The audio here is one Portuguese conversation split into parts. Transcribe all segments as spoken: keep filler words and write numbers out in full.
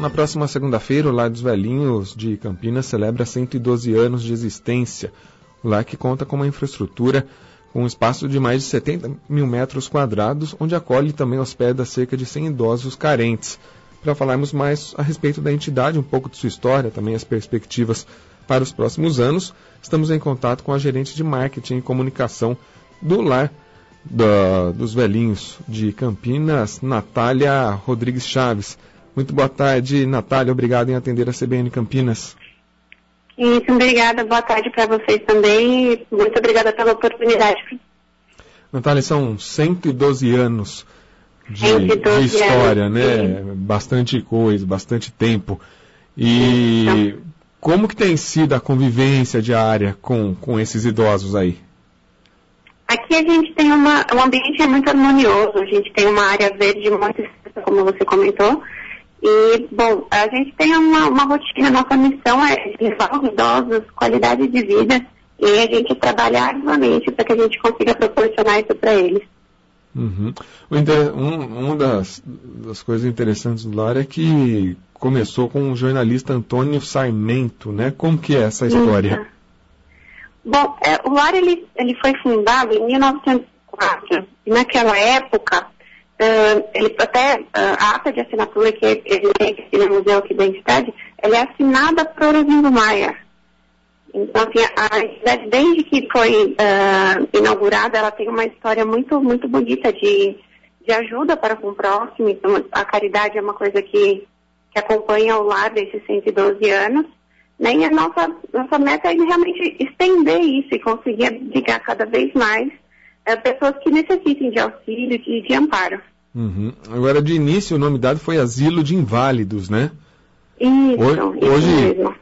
Na próxima segunda-feira, o Lar dos Velhinhos de Campinas celebra cento e doze anos de existência. O lar que conta com uma infraestrutura com um espaço de mais de setenta mil metros quadrados, onde acolhe e também hospeda cerca de cem idosos carentes. Para falarmos mais a respeito da entidade, um pouco de sua história, também as perspectivas para os próximos anos, estamos em contato com a gerente de marketing e comunicação do Lar da, dos Velhinhos de Campinas, Natália Rodrigues Chaves. Muito boa tarde, Natália. Obrigado em atender a C B N Campinas. Isso, obrigada. Boa tarde para vocês também. Muito obrigada pela oportunidade. Natália, são cento e doze anos de, de história, anos, né? Sim. Bastante coisa, bastante tempo. E sim, como que tem sido a convivência diária com, com esses idosos aí? Aqui a gente tem uma, um ambiente muito harmonioso. A gente tem uma área verde muito extensa, como você comentou. E, bom, a gente tem uma, uma rotina, nossa missão é levar os idosos qualidade de vida e a gente trabalha arduamente para que a gente consiga proporcionar isso para eles. Uhum. Um, um das, das coisas interessantes do lar é que começou com o jornalista Antônio Sarmento, né? Como que é essa história? Isso. Bom, é, o lar ele, ele foi fundado em mil novecentos e quatro e naquela época Uh, ele até uh, a ata de assinatura que ele tem aqui no Museu aqui da entidade, ela é assinada por Orosindo Maia. Então, assim, a entidade, desde que foi uh, inaugurada, ela tem uma história muito, muito bonita de, de ajuda para com o próximo. Então, a caridade é uma coisa que, que acompanha o lar desses cento e doze anos. Né? E a nossa, nossa meta é realmente estender isso e conseguir abrigar cada vez mais uh, pessoas que necessitem de auxílio e de, de amparo. Uhum. Agora, de início, o nome dado foi Asilo de Inválidos, né? Isso, hoje, isso mesmo.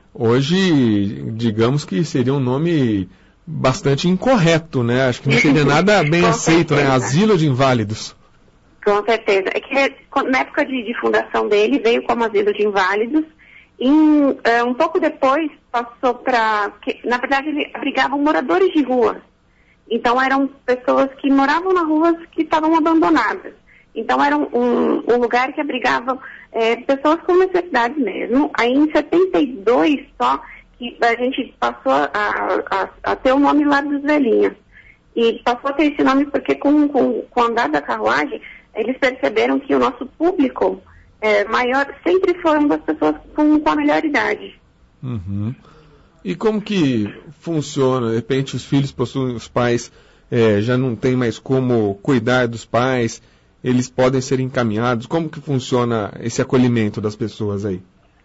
Hoje, digamos que seria um nome bastante incorreto, né? Acho que não seria nada bem aceito, certeza. Né? Asilo de Inválidos. Com certeza. É que na época de, de fundação dele, veio como Asilo de Inválidos. E um, um pouco depois passou para... Na verdade, ele abrigava moradores de rua. Então, eram pessoas que moravam nas ruas que estavam abandonadas. Então, era um, um, um lugar que abrigava é, pessoas com necessidade mesmo. Aí, em setenta e dois, só, que a gente passou a, a, a ter o nome Lar dos Velhinhos. E passou a ter esse nome porque, com, com, com o andar da carruagem, eles perceberam que o nosso público é, maior sempre foram das pessoas com, com a melhor idade. Uhum. E como que funciona? De repente, os filhos possuem, os pais é, já não têm mais como cuidar dos pais, eles podem ser encaminhados? Como que funciona esse acolhimento das pessoas aí?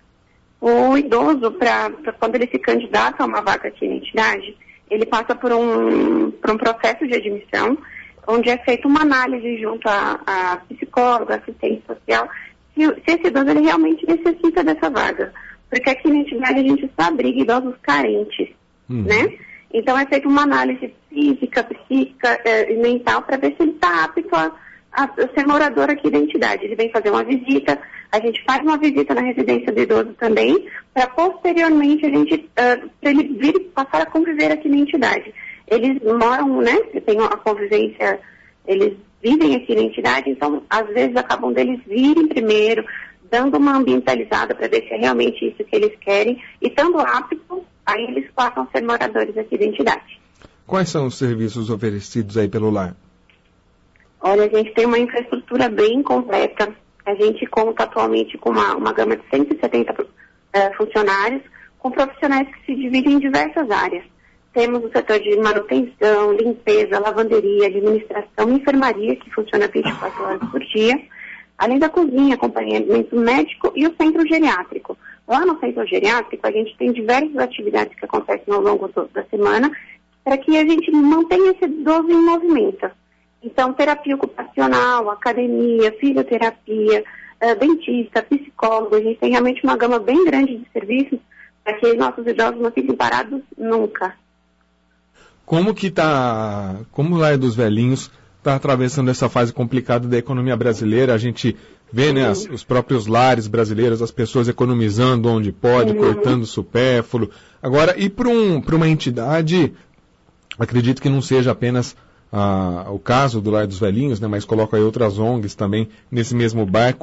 O idoso, pra, pra quando ele se candidata a uma vaga aqui na entidade, ele passa por um, por um processo de admissão, onde é feita uma análise junto a, a psicólogo, assistente social, se, se esse idoso ele realmente necessita dessa vaga. Porque aqui na entidade a gente só abriga idosos carentes, uhum. né? Então é feita uma análise física, psíquica e eh, mental para ver se ele está apto a a ser morador aqui da entidade. Ele vem fazer uma visita, a gente faz uma visita na residência do idoso também, para posteriormente a gente, uh, para ele vir passar a conviver aqui na entidade. Eles moram, né, tem a convivência, eles vivem aqui na entidade, então às vezes acabam deles virem primeiro, dando uma ambientalizada para ver se é realmente isso que eles querem, e estando apto, aí eles passam a ser moradores aqui da entidade. Quais são os serviços oferecidos aí pelo lar? Olha, a gente tem uma infraestrutura bem completa. A gente conta atualmente com uma, uma gama de cento e setenta uh, funcionários, com profissionais que se dividem em diversas áreas. Temos o setor de manutenção, limpeza, lavanderia, administração, enfermaria, que funciona vinte e quatro horas por dia, além da cozinha, acompanhamento médico e o centro geriátrico. Lá no centro geriátrico, a gente tem diversas atividades que acontecem ao longo do, da semana, para que a gente mantenha esse idoso em movimento. Então, terapia ocupacional, academia, fisioterapia, uh, dentista, psicólogo, a gente tem realmente uma gama bem grande de serviços para que nossos idosos não fiquem parados nunca. Como que está, como o Lar dos Velhinhos está atravessando essa fase complicada da economia brasileira? A gente vê, né, as, os próprios lares brasileiros, as pessoas economizando onde pode, uhum. cortando supérfluo. Agora, e para um, para uma entidade, acredito que não seja apenas Ah, o caso do Lar dos Velhinhos, né, mas coloca aí outras O N Gs também nesse mesmo barco.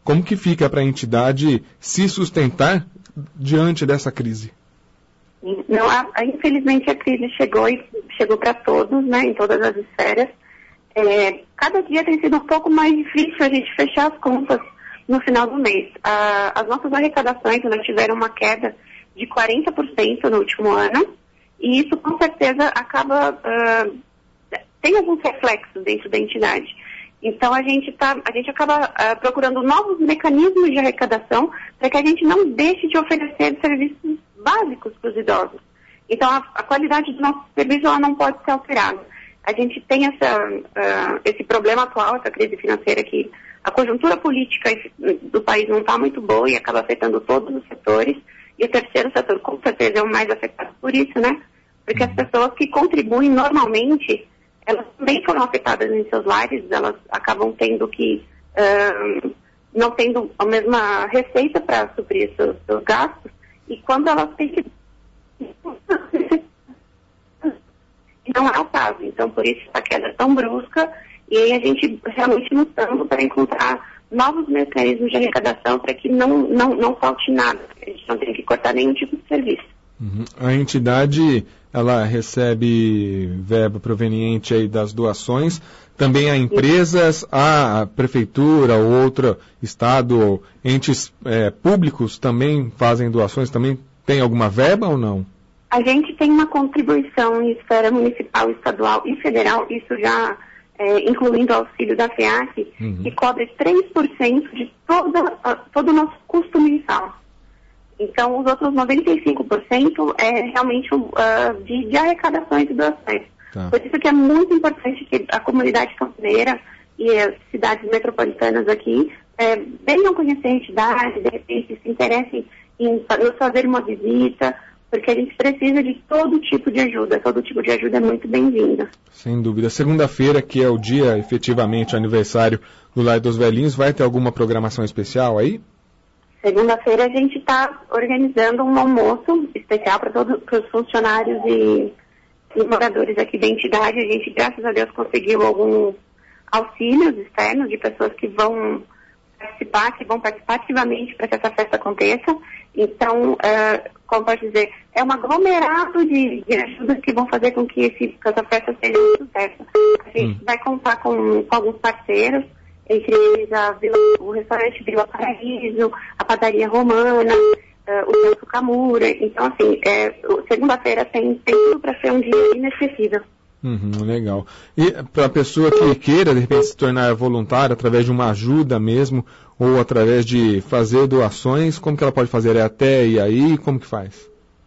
Como que fica para a entidade se sustentar diante dessa crise? Não, a, a, infelizmente a crise chegou e chegou para todos, né, em todas as esferas. É, cada dia tem sido um pouco mais difícil a gente fechar as contas no final do mês. A, as nossas arrecadações nós tiveram uma queda de quarenta por cento no último ano, e isso com certeza acaba, uh, tem alguns reflexos dentro da entidade. Então a gente, tá, a gente acaba uh, procurando novos mecanismos de arrecadação para que a gente não deixe de oferecer serviços básicos para os idosos. Então a, a qualidade do nosso serviço ela não pode ser alterada. A gente tem essa, uh, esse problema atual, essa crise financeira, que a conjuntura política do país não está muito boa e acaba afetando todos os setores. E o terceiro setor, com certeza, é o mais afetado por isso, né? Porque as pessoas que contribuem normalmente, elas também foram afetadas em seus lares, elas acabam tendo que, uh, não tendo a mesma receita para suprir seus, seus gastos, e quando elas têm que... não é o caso. Então, por isso, essa queda é tão brusca, e aí a gente realmente lutando para encontrar novos mecanismos de arrecadação para que não, não, não falte nada, a gente não tenha que cortar nenhum tipo de serviço. Uhum. A entidade, ela recebe verba proveniente aí das doações, também há empresas, a prefeitura ou outro estado, ou entes é, públicos também fazem doações, também tem alguma verba ou não? A gente tem uma contribuição em esfera municipal, estadual e federal, isso já é, incluindo o auxílio da FEAC, uhum. que cobre três por cento de toda, todo o nosso custo mensal. Então, os outros noventa e cinco por cento é realmente uh, de, de arrecadações e doações. Tá. Por isso que é muito importante que a comunidade campineira e as cidades metropolitanas aqui é, venham conhecer a entidade, de repente se interessem em nos fazer uma visita, porque a gente precisa de todo tipo de ajuda. Todo tipo de ajuda é muito bem-vinda. Sem dúvida. Segunda-feira, que é o dia, efetivamente, aniversário do Lar dos Velhinhos, vai ter alguma programação especial aí? Segunda-feira a gente está organizando um almoço especial para todos os funcionários e, e moradores aqui da entidade. A gente, graças a Deus, conseguiu alguns auxílios externos de pessoas que vão participar, que vão participar ativamente para que essa festa aconteça. Então, uh, como pode dizer, é um aglomerado de, de ajudas que vão fazer com que, esse, que essa festa seja um sucesso. A gente hum. vai contar com, com alguns parceiros, entre eles a Vila, o restaurante Vila Paraíso, a padaria romana, uh, o Centro Camura. Então, assim, é, segunda-feira tem, tem tudo para ser um dia inesquecível. Uhum, legal. E para a pessoa que queira, de repente, se tornar voluntária através de uma ajuda mesmo, ou através de fazer doações, como que ela pode fazer? É até e aí? Como que faz?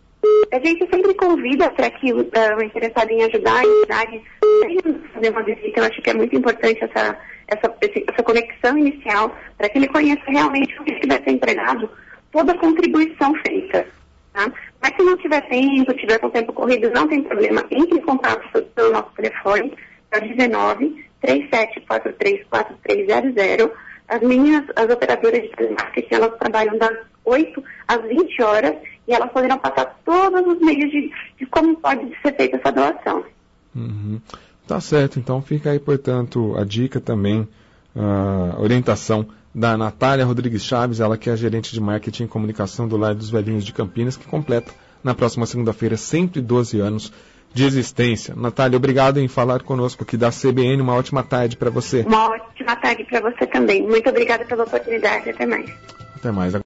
A gente sempre convida para que uh, o interessado em ajudar a entidade venha fazer uma visita. Eu acho que é muito importante essa, essa, essa conexão inicial, para que ele conheça realmente o que vai ser empregado, toda a contribuição feita. Tá? Mas se não tiver tempo, tiver com tempo corrido, não tem problema. Entre em contato pelo nosso telefone, é o dezenove, trinta e sete, quarenta e três, quarenta e três zero zero. As meninas, as operadoras de telemarketing, elas trabalham das oito às vinte horas e elas poderão passar todos os meios de, de como pode ser feita essa doação. Uhum. Tá certo, então fica aí, portanto, a dica também, a orientação da Natália Rodrigues Chaves, ela que é a gerente de marketing e comunicação do Lar dos Velhinhos de Campinas, que completa na próxima segunda-feira cento e doze anos de existência. Natália, obrigado em falar conosco aqui da C B N. Uma ótima tarde para você. Uma ótima tarde para você também. Muito obrigada pela oportunidade. Até mais. Até mais.